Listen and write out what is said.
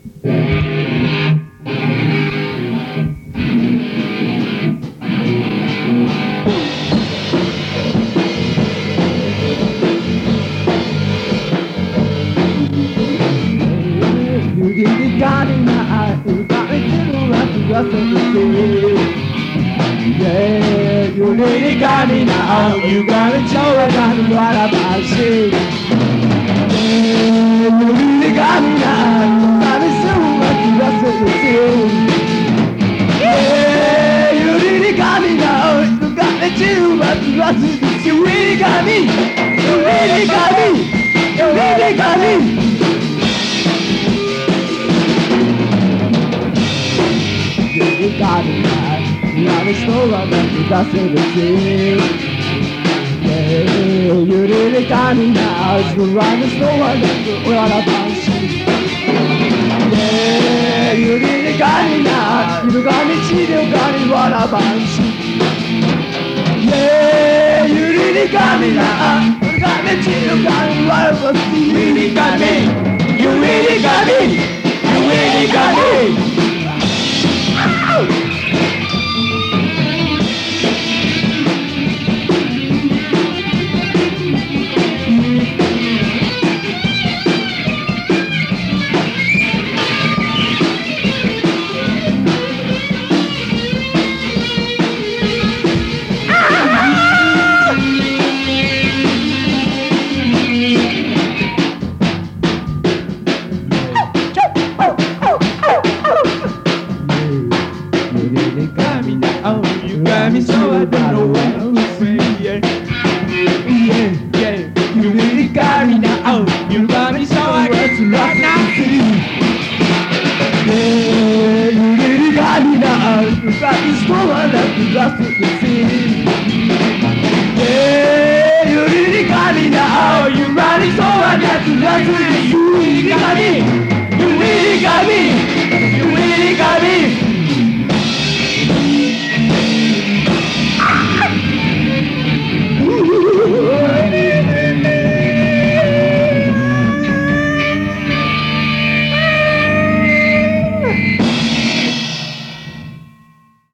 You got it now, you got it too, I just yeah, you really got me now, you got it so I got what I see. Yeah, you really got me now, you got it so I just yeah, you really got me now, you got it too, but you really got me, you really got me, you really got me. You got it right, you got it so right, you got it yeah, you really got me now, you got it so right, what about you? Yeah, you really got me now, you got me cheating, you got it, what about you? Yeah, you really got me now, you got me cheating, you got it, what about you? You really got me, you really got me, you really got me. You got me so I don't know what to say, yeah. Yeah, yeah. You really got me now. You got me so I don't know what to see. Yeah, you really got me now. You got me so I don't know what to see. Yeah, you really got me now. You got me so I don't know what to see.